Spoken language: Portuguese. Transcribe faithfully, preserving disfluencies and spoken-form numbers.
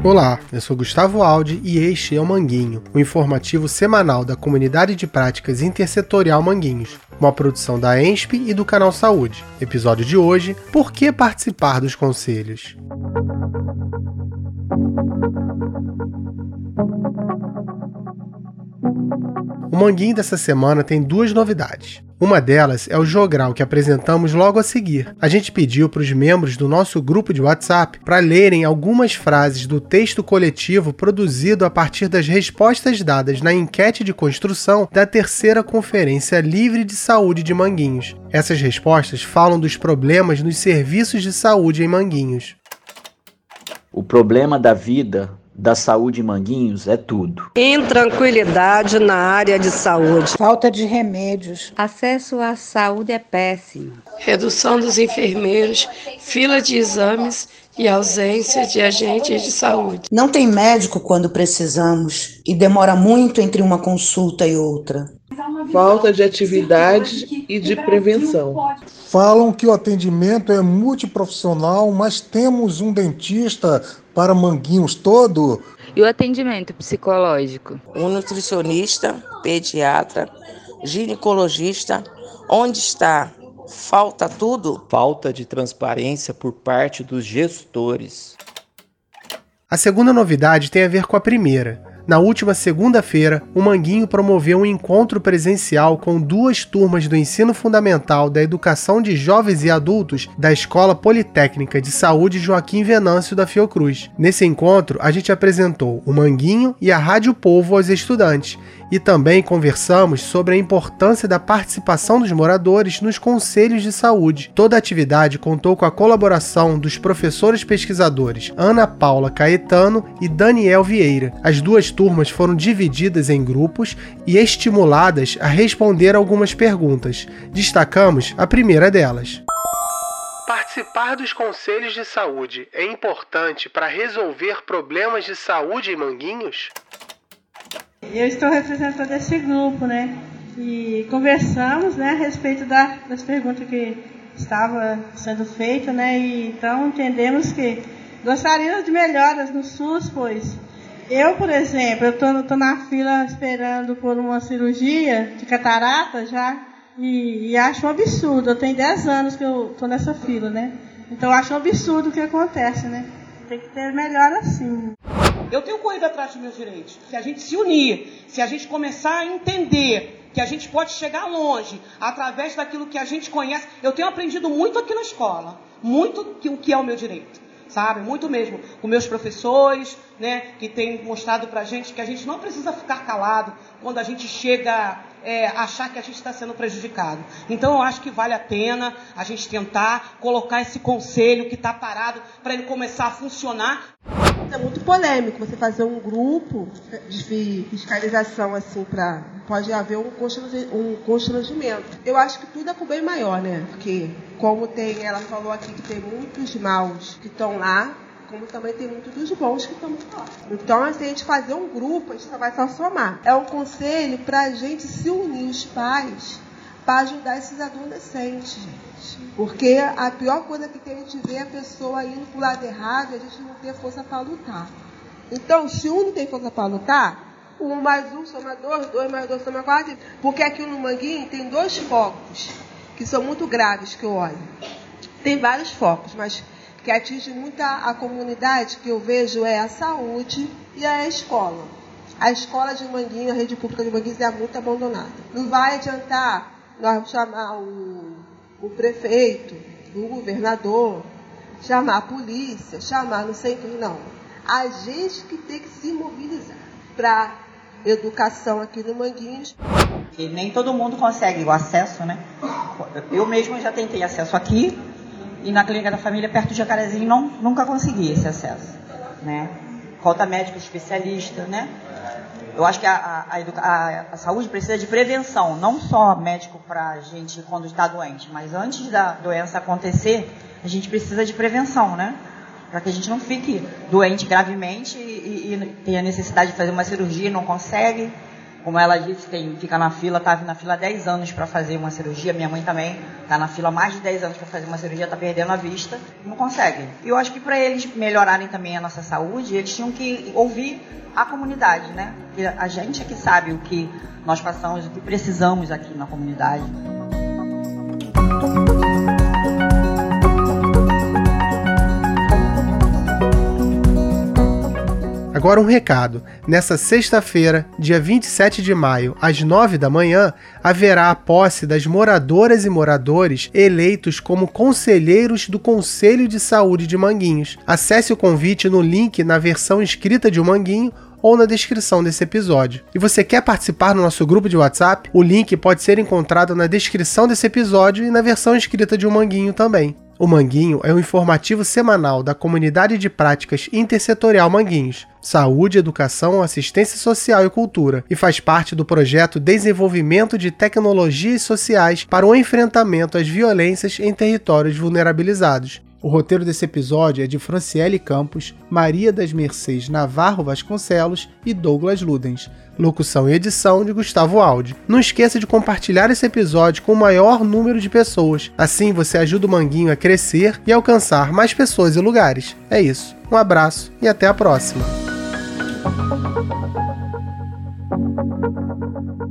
Olá, eu sou Gustavo Aldi e este é o Manguinho, o informativo semanal da Comunidade de Práticas Intersetorial Manguinhos, uma produção da E N S P e do Canal Saúde. Episódio de hoje, por que participar dos conselhos? O Manguinho dessa semana tem duas novidades. Uma delas é o jogral que apresentamos logo a seguir. A gente pediu para os membros do nosso grupo de WhatsApp para lerem algumas frases do texto coletivo produzido a partir das respostas dadas na enquete de construção da terceira Conferência Livre de Saúde de Manguinhos. Essas respostas falam dos problemas nos serviços de saúde em Manguinhos. O problema da vida da saúde em Manguinhos é tudo. Intranquilidade na área de saúde. Falta de remédios. Acesso à saúde é péssimo. Redução dos enfermeiros, fila de exames e ausência de agentes de saúde. Não tem médico quando precisamos e demora muito entre uma consulta e outra. Falta de atividade e de prevenção. Falam que o atendimento é multiprofissional, mas temos um dentista para Manguinhos todo. E o atendimento psicológico? Um nutricionista, pediatra, ginecologista. Onde está? Falta tudo? Falta de transparência por parte dos gestores. A segunda novidade tem a ver com a primeira. Na última segunda-feira, o Manguinho promoveu um encontro presencial com duas turmas do ensino fundamental da educação de jovens e adultos da Escola Politécnica de Saúde Joaquim Venâncio da Fiocruz. Nesse encontro, a gente apresentou o Manguinho e a Rádio Povo aos estudantes e também conversamos sobre a importância da participação dos moradores nos conselhos de saúde. Toda a atividade contou com a colaboração dos professores pesquisadores Ana Paula Caetano e Daniel Vieira. As duas turmas foram divididas em grupos e estimuladas a responder algumas perguntas. Destacamos a primeira delas. Participar dos conselhos de saúde é importante para resolver problemas de saúde em Manguinhos? Eu estou representando esse grupo, né? E conversamos, né, a respeito da, das perguntas que estavam sendo feitas, né? E então entendemos que gostaríamos de melhoras no SUS, pois eu, por exemplo, eu estou tô, tô na fila esperando por uma cirurgia de catarata já e, e acho um absurdo. Eu tenho dez anos que eu estou nessa fila, né? Então eu acho um absurdo o que acontece, né? Tem que ter melhor assim. Eu tenho corrido atrás dos meus direitos. Se a gente se unir, se a gente começar a entender que a gente pode chegar longe através daquilo que a gente conhece. Eu tenho aprendido muito aqui na escola, muito o que é o meu direito, sabe? Muito mesmo com meus professores, né, que têm mostrado pra gente que a gente não precisa ficar calado quando a gente chega é, a achar que a gente está sendo prejudicado. Então eu acho que vale a pena a gente tentar colocar esse conselho que está parado para ele começar a funcionar. É muito polêmico você fazer um grupo de fiscalização assim para pode haver um constrangimento. Eu acho que tudo é pro bem maior, né? Porque como tem, ela falou aqui que tem muitos maus que estão lá, como também tem muitos dos bons que estão fora. Então, se a gente fazer um grupo, a gente só vai só somar. É um conselho para a gente se unir, os pais, para ajudar esses adolescentes, gente. Porque a pior coisa que tem a gente ver é a pessoa indo pro lado errado e a gente não ter força para lutar. Então, se um não tem força para lutar, um mais um soma dois, dois mais dois soma quatro. Porque aqui no Manguinho tem dois focos que são muito graves que eu olho. Tem vários focos, mas que atinge muito a, a comunidade que eu vejo é a saúde e a escola. A escola de Manguinho, a rede pública de Manguinhos é muito abandonada. Não vai adiantar nós chamar o, o prefeito, o governador, chamar a polícia, chamar não sei quem, não. A gente que tem que se mobilizar para educação aqui no Manguinhos. E nem todo mundo consegue o acesso, né? Eu mesmo já tentei acesso aqui e na clínica da família perto de Jacarezinho não, nunca consegui esse acesso, né? Falta médico especialista, né? Eu acho que a, a, a, a saúde precisa de prevenção, não só médico para a gente quando está doente, mas antes da doença acontecer, a gente precisa de prevenção, né? Para que a gente não fique doente gravemente e, e, e tenha necessidade de fazer uma cirurgia e não consegue. Como ela disse, tem, fica na fila, estava na fila há dez anos para fazer uma cirurgia, minha mãe também está na fila há mais de dez anos para fazer uma cirurgia, está perdendo a vista, não consegue. E eu acho que para eles melhorarem também a nossa saúde, eles tinham que ouvir a comunidade, né? Porque a gente é que sabe o que nós passamos, o que precisamos aqui na comunidade. Agora um recado. Nessa sexta-feira, dia vinte e sete de maio, às nove da manhã, haverá a posse das moradoras e moradores eleitos como conselheiros do Conselho de Saúde de Manguinhos. Acesse o convite no link na versão escrita de O Manguinho ou na descrição desse episódio. E você quer participar do nosso grupo de WhatsApp? O link pode ser encontrado na descrição desse episódio e na versão escrita de O Manguinho também. O Manguinho é um informativo semanal da Comunidade de Práticas Intersetorial Manguinhos, Saúde, Educação, Assistência Social e Cultura, e faz parte do projeto Desenvolvimento de Tecnologias Sociais para o Enfrentamento às Violências em Territórios Vulnerabilizados. O roteiro desse episódio é de Franciele Campos, Maria das Mercês Navarro Vasconcelos e Douglas Ludens. Locução e edição de Gustavo Aldi. Não esqueça de compartilhar esse episódio com o maior número de pessoas. Assim você ajuda o Manguinho a crescer e alcançar mais pessoas e lugares. É isso. Um abraço e até a próxima.